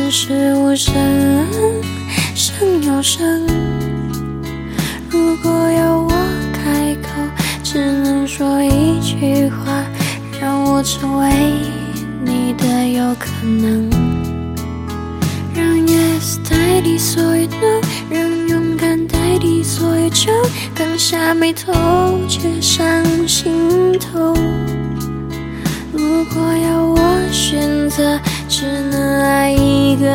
总是无声，声又声。如果要我开口，只能说一句话，让我成为你的有可能。让 yes 代替所有 no， 让勇敢代替所有酒，刚下眉头却上心头。如果要我选择，只能爱一个